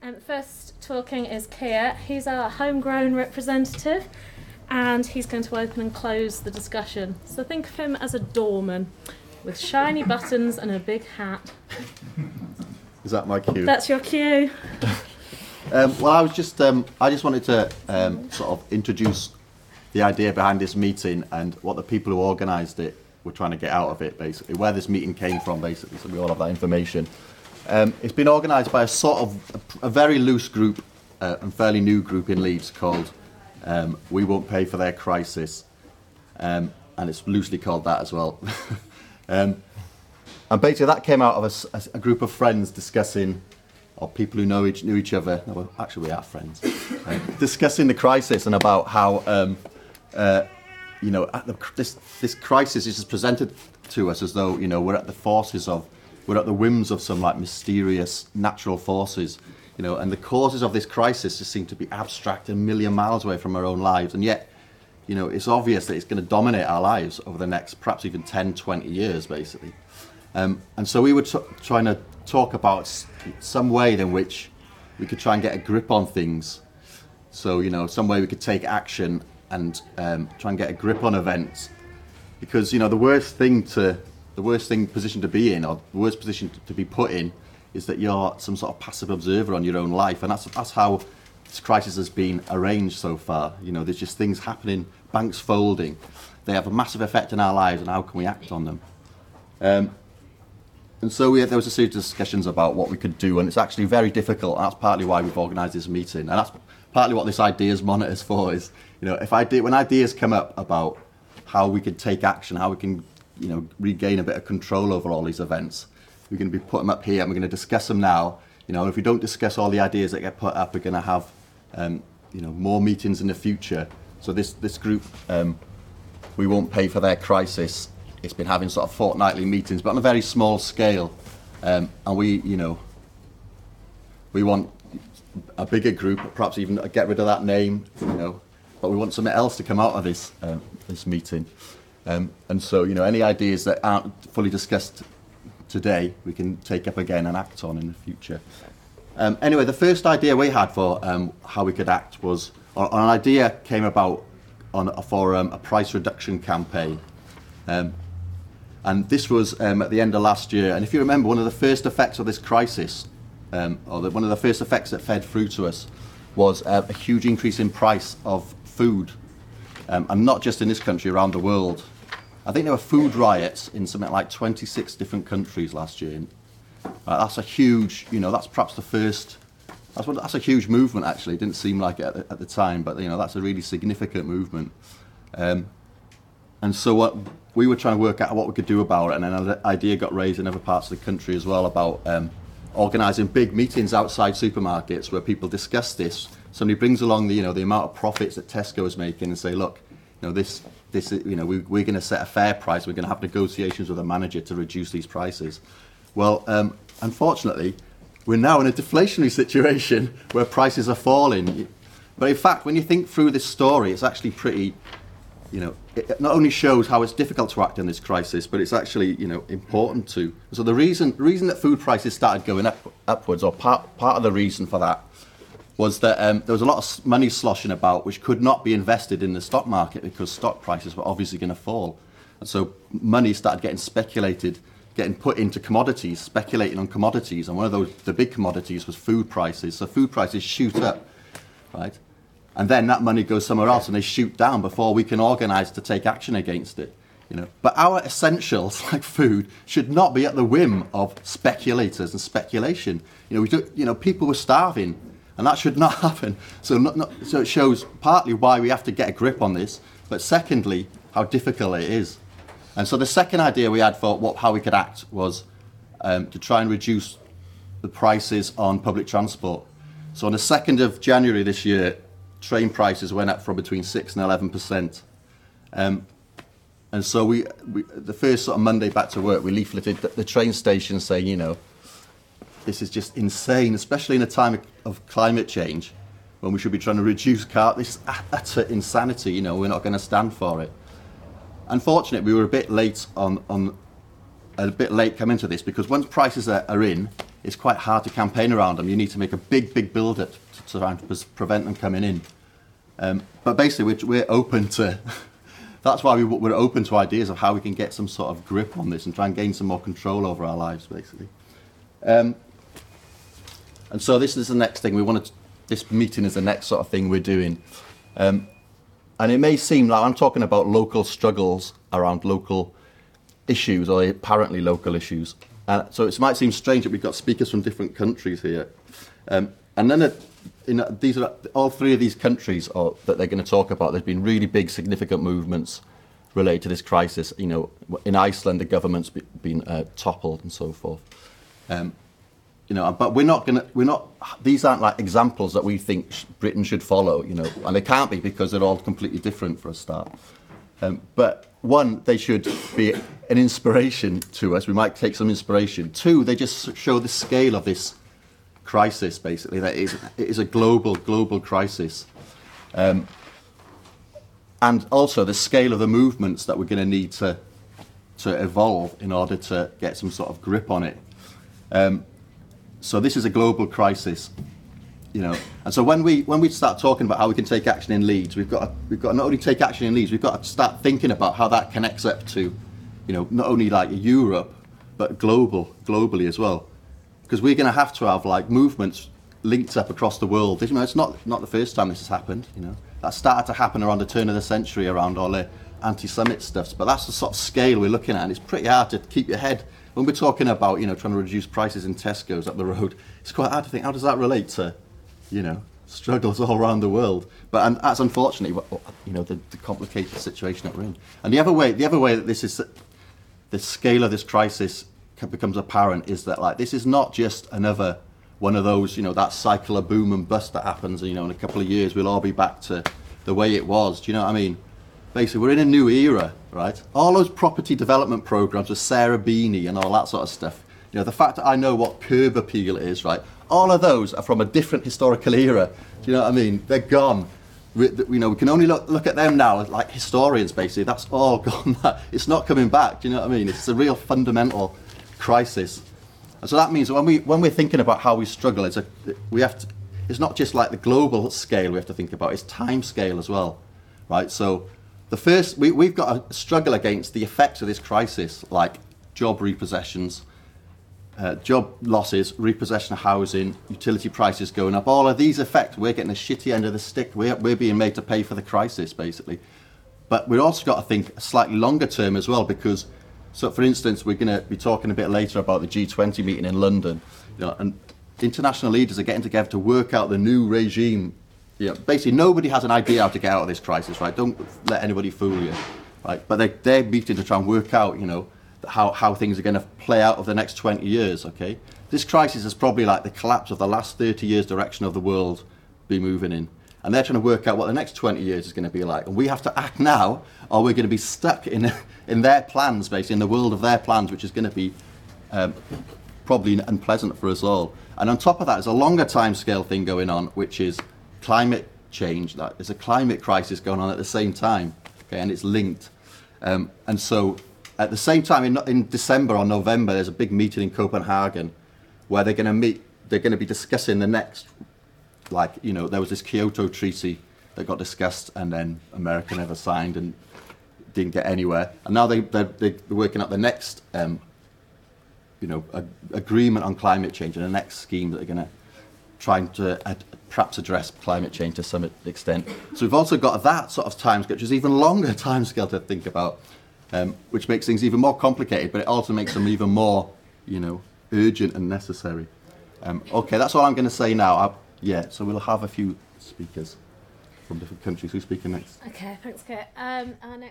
First talking is Keir. He's our homegrown representative and he's going to open and close the discussion. So think of him as a doorman with shiny buttons and a big hat. Is that my cue? That's your cue. Well, I just wanted to sort of introduce the idea behind this meeting and what the people who organised it were trying to get out of it, basically, where this meeting came from, basically, so we all have that information. It's been organised by a very loose group and fairly new group in Leeds called We Won't Pay for Their Crisis, and it's loosely called that as well. And basically that came out of a group of friends discussing, or people who knew each other, no, well, actually we are friends, discussing the crisis and about how, this crisis is just presented to us as though, we're at the whims of some like mysterious natural forces, and the causes of this crisis just seem to be abstract and a million miles away from our own lives. And yet, it's obvious that it's going to dominate our lives over the next perhaps even 10, 20 years, basically. And so we were trying to talk about some way in which we could try and get a grip on things. So, some way we could take action and try and get a grip on events. Because, the worst position to be in, or the worst position to be put in, is that you're some sort of passive observer on your own life. And that's how this crisis has been arranged so far. There's just things happening, banks folding. They have a massive effect on our lives, and how can we act on them? And so there was a series of discussions about what we could do, and it's actually very difficult, and that's partly why we've organised this meeting. And that's partly what this Ideas Monitor is for, is, when ideas come up about how we could take action, how we can, regain a bit of control over all these events, we're going to be putting them up here, and we're going to discuss them now. If we don't discuss all the ideas that get put up, we're going to have, more meetings in the future. So this group, We Won't Pay for Their Crisis, it's been having sort of fortnightly meetings, but on a very small scale. And we want a bigger group, perhaps even get rid of that name, but we want something else to come out of this meeting. And so, any ideas that aren't fully discussed today, we can take up again and act on in the future. Anyway, the first idea we had for how we could act was, or an idea came about for a price reduction campaign. And this was at the end of last year. And if you remember, one of the first effects of this crisis, one of the first effects that fed through to us, was a huge increase in price of food. And not just in this country, around the world. I think there were food riots in something like 26 different countries last year. That's a huge, that's perhaps the first, that's a huge movement, actually. It didn't seem like it at the time, but that's a really significant movement. And so what we were trying to work out what we could do about it, and then an idea got raised in other parts of the country as well about organising big meetings outside supermarkets where people discuss this. Somebody brings along the amount of profits that Tesco is making and say, look, this we're going to set a fair price. We're going to have negotiations with a manager to reduce these prices. Well, unfortunately, we're now in a deflationary situation where prices are falling. But in fact, when you think through this story, it's actually pretty. It not only shows how it's difficult to act in this crisis, but it's actually, important to. So the reason that food prices started going upwards, or part of the reason for that, was that there was a lot of money sloshing about which could not be invested in the stock market because stock prices were obviously going to fall. And so money started getting put into commodities, speculating on commodities. And one of the big commodities was food prices. So food prices shoot up, right? And then that money goes somewhere else and they shoot down before we can organise to take action against it. But our essentials, like food, should not be at the whim of speculators and speculation. People were starving, and that should not happen. So it shows partly why we have to get a grip on this, but secondly, how difficult it is. And so the second idea we had for how we could act was to try and reduce the prices on public transport. So on the 2nd of January this year, train prices went up from between 6 and 11%. And so we the first sort of Monday back to work, we leafleted the train station saying, this is just insane, especially in a time of climate change, when we should be trying to reduce this utter insanity. We're not going to stand for it. Unfortunately, we were a bit late coming to this, because once prices are in, it's quite hard to campaign around them. You need to make a big build-up to try and prevent them coming in. But basically, we're open to. That's why we're open to ideas of how we can get some sort of grip on this and try and gain some more control over our lives, basically. And so this is the next thing we want to. This meeting is the next sort of thing we're doing. And it may seem like I'm talking about local struggles around local issues or apparently local issues. So it might seem strange that we've got speakers from different countries here. And then these are all three of these countries that they're going to talk about. There's been really big, significant movements related to this crisis. You know, in Iceland, the government's been toppled and so forth. You know, but we're not. These aren't like examples that we think Britain should follow. You know, and they can't be because they're all completely different for a start. But one, they should be an inspiration to us. We might take some inspiration. Two, they just show the scale of this crisis. Basically, that it is a global crisis, and also the scale of the movements that we're going to need to evolve in order to get some sort of grip on it. So this is a global crisis, you know. And so when we start talking about how we can take action in Leeds, we've got to not only take action in Leeds, we've got to start thinking about how that connects up to, you know, not only like Europe, but globally as well. Because we're going to have like movements linked up across the world. You know, it's not the first time this has happened. You know, that started to happen around the turn of the century, around all the anti-Semite stuff. But that's the sort of scale we're looking at. And it's pretty hard to keep your head when we're talking about, you know, trying to reduce prices in Tesco's up the road. It's quite hard to think, how does that relate to, you know, struggles all around the world? But that's unfortunately, you know, the complicated situation that we're in. And the other way that this is, the scale of this crisis becomes apparent is that, like, this is not just another one of those, you know, that cycle of boom and bust that happens, you know, in a couple of years we'll all be back to the way it was. Do you know what I mean? Basically, we're in a new era, right? All those property development programs with Sarah Beanie and all that sort of stuff. You know, the fact that I know what curb appeal is, right? All of those are from a different historical era. Do you know what I mean? They're gone. You know, we can only look at them now as like historians, basically. That's all gone. It's not coming back. Do you know what I mean? It's a real fundamental crisis. And so that means when we're thinking about how we struggle, it's not just like the global scale we have to think about, it's time scale as well, right? So the first, we've got to struggle against the effects of this crisis, like job repossessions, job losses, repossession of housing, utility prices going up. All of these effects, we're getting a shitty end of the stick. We're being made to pay for the crisis, basically. But we've also got to think slightly longer term as well, because, so for instance, we're going to be talking a bit later about the G20 meeting in London, you know, and international leaders are getting together to work out the new regime. You know, basically, nobody has an idea how to get out of this crisis, right? Don't let anybody fool you, right? But they're meeting to try and work out, you know, how things are going to play out over the next 20 years, okay? This crisis is probably like the collapse of the last 30 years' direction of the world be moving in. And they're trying to work out what the next 20 years is going to be like. And we have to act now, or we're going to be stuck in their plans, basically, in the world of their plans, which is going to be probably unpleasant for us all. And on top of that, there's a longer timescale thing going on, which is climate change. There's a climate crisis going on at the same time, okay, and it's linked. And so at the same time, in December or November, there's a big meeting in Copenhagen where they're going to be discussing the next, like, you know, there was this Kyoto Treaty that got discussed and then America never signed and didn't get anywhere. And now they're working out the next, you know, agreement on climate change and the next scheme that they're going to try to perhaps address climate change to some extent. So we've also got that sort of timescale, which is even longer timescale to think about, which makes things even more complicated, but it also makes them even more, you know, urgent and necessary. Okay, that's all I'm going to say now. So we'll have a few speakers from different countries. Who's speaking next? Okay, thanks, Kate. Our next